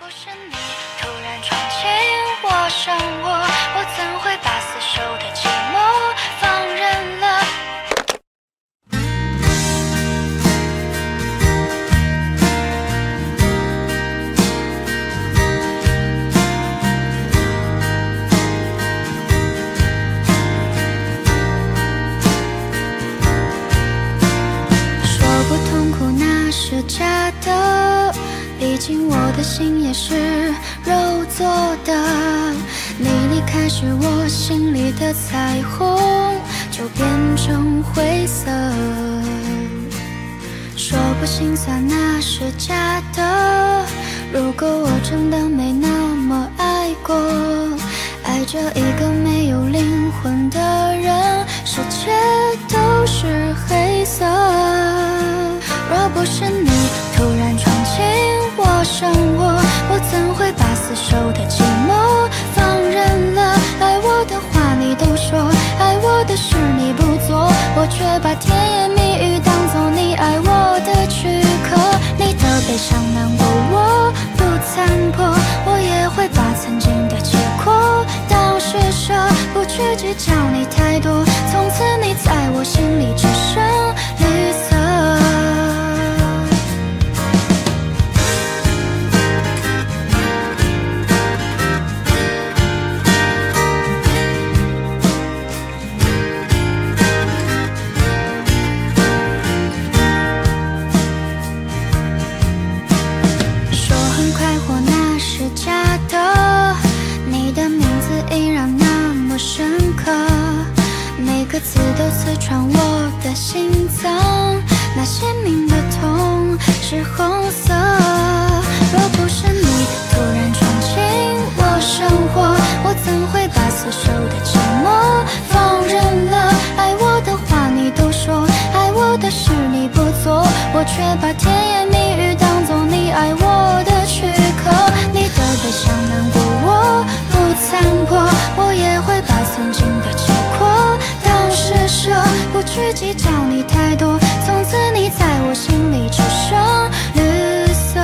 不是你突然闯进我生活，我怎会把死守的寂寞放任了？说不痛苦那是假的，毕竟我的心也是肉做的。你离开时，我心里的彩虹就变成灰色。说不心酸那是假的，如果我真的没那么爱过，爱着一个没有灵魂的人，世界都是黑色。若不是你突然闯进我生活，我怎会把死守的寂寞放任了？爱我的话你都说，爱我的事你不做，我却把甜言蜜语当作你爱我的躯壳。你的悲伤难过我不残破，我也会把曾经的结果当施舍，不去计较你太多，从此你在我心里只剩绿色。每个字都刺穿我的心脏，那鲜明的痛是红色。若不是你突然闯进我生活，我怎会把死守的寂寞放任了？爱我的话你都说，爱我的事你不做，我却把甜言蜜语当作你爱我的躯壳。你的悲伤难过我不残破，我也会把曾经的结果施舍，不去计较你太多，从此你在我心里只剩绿色。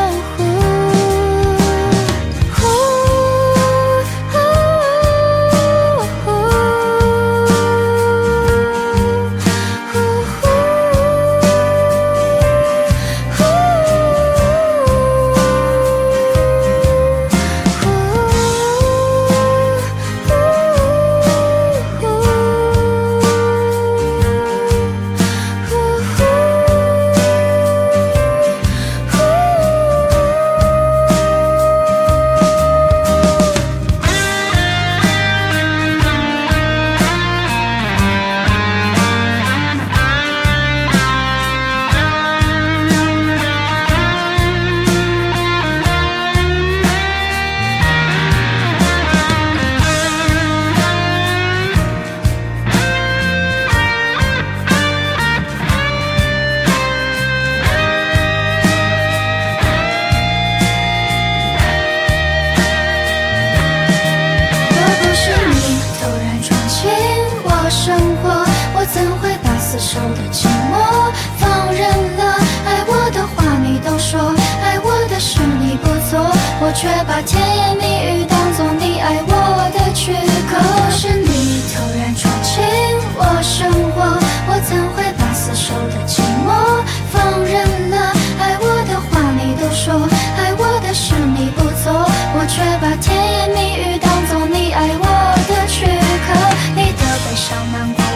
生活我怎会把死守的寂寞放任了？爱我的话你都说，爱我的事你不做，我却把甜言蜜语当作你爱我的躯壳。是你突然闯进我生活，我怎会把死守的寂寞放任了？爱我的话你都说，爱我的事你不做，我却把甜言蜜语当作你爱我的躯壳。你的悲伤难过